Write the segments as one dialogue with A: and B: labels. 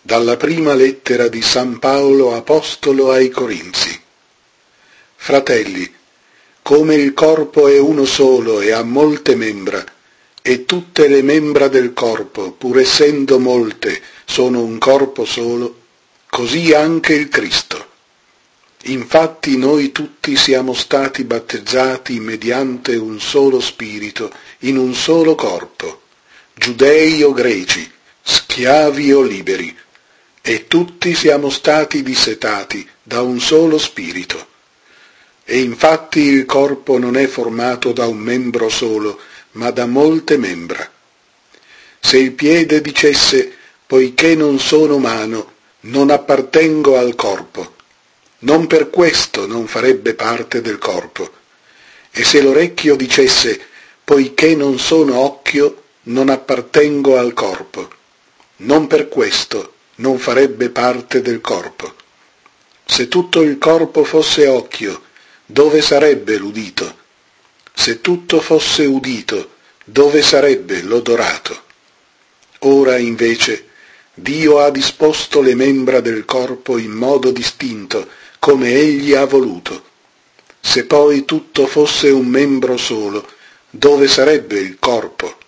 A: Dalla prima lettera di San Paolo Apostolo ai Corinzi. Fratelli, come il corpo è uno solo e ha molte membra, e tutte le membra del corpo, pur essendo molte, sono un corpo solo, così anche il Cristo. Infatti noi tutti siamo stati battezzati mediante un solo spirito, in un solo corpo, giudei o greci, schiavi o liberi, e tutti siamo stati dissetati da un solo spirito. E infatti il corpo non è formato da un membro solo, ma da molte membra. Se il piede dicesse, poiché non sono mano, non appartengo al corpo, non per questo non farebbe parte del corpo. E se l'orecchio dicesse, poiché non sono occhio, non appartengo al corpo, non per questo non farebbe parte del corpo. Se tutto il corpo fosse occhio, dove sarebbe l'udito? Se tutto fosse udito, dove sarebbe l'odorato? Ora invece Dio ha disposto le membra del corpo in modo distinto, come Egli ha voluto. Se poi tutto fosse un membro solo, dove sarebbe il corpo?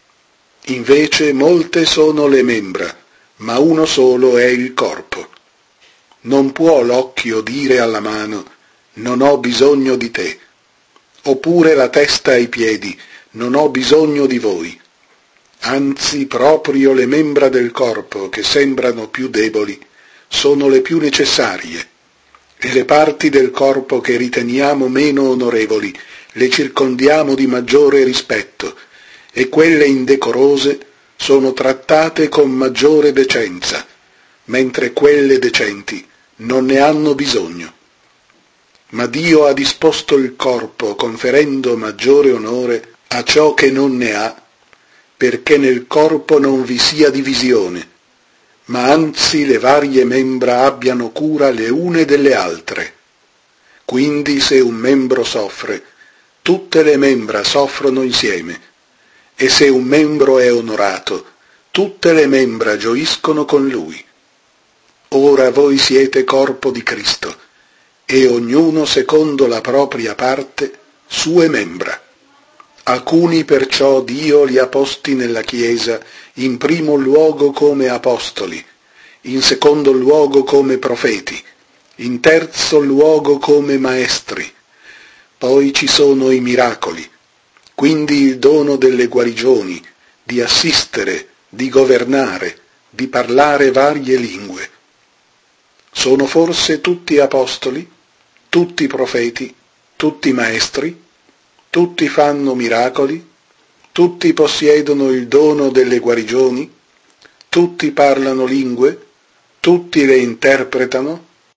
A: Invece molte sono le membra, ma uno solo è il corpo. Non può l'occhio dire alla mano, non ho bisogno di te, oppure la testa ai piedi, non ho bisogno di voi. Anzi, proprio le membra del corpo, che sembrano più deboli, sono le più necessarie, e le parti del corpo che riteniamo meno onorevoli le circondiamo di maggiore rispetto, e quelle indecorose sono trattate con maggiore decenza, mentre quelle decenti non ne hanno bisogno. Ma Dio ha disposto il corpo conferendo maggiore onore a ciò che non ne ha, perché nel corpo non vi sia divisione, ma anzi le varie membra abbiano cura le une delle altre. Quindi se un membro soffre, tutte le membra soffrono insieme, e se un membro è onorato, tutte le membra gioiscono con lui. Ora voi siete corpo di Cristo, e ognuno secondo la propria parte sue membra. Alcuni perciò Dio li ha posti nella Chiesa in primo luogo come apostoli, in secondo luogo come profeti, in terzo luogo come maestri. Poi ci sono i miracoli, quindi il dono delle guarigioni, di assistere, di governare, di parlare varie lingue. Sono forse tutti apostoli, tutti profeti, tutti maestri? Tutti fanno miracoli? Tutti possiedono il dono delle guarigioni? Tutti parlano lingue? Tutti le interpretano?